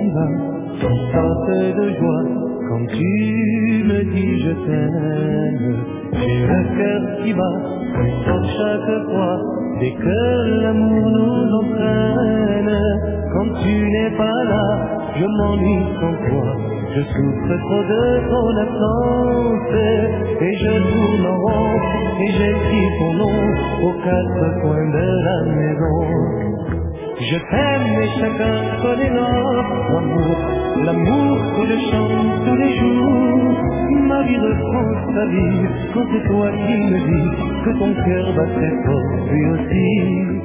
qui va, sorte de joie quand tu me dis je t'aime. J'ai le cœur qui bat fort chaque fois dès que l'amour nous entraîne. Quand tu n'es pas là, je m'ennuie sans toi. Je souffre trop de ton absence et je tourne en rond et j'écris ton nom aux quatre coins de la maison. Je t'aime et chacun connaît notre amour, l'amour que je chante tous les jours. Ma vie reprend sa vie quand c'est toi qui me dis que ton cœur bat très fort lui aussi.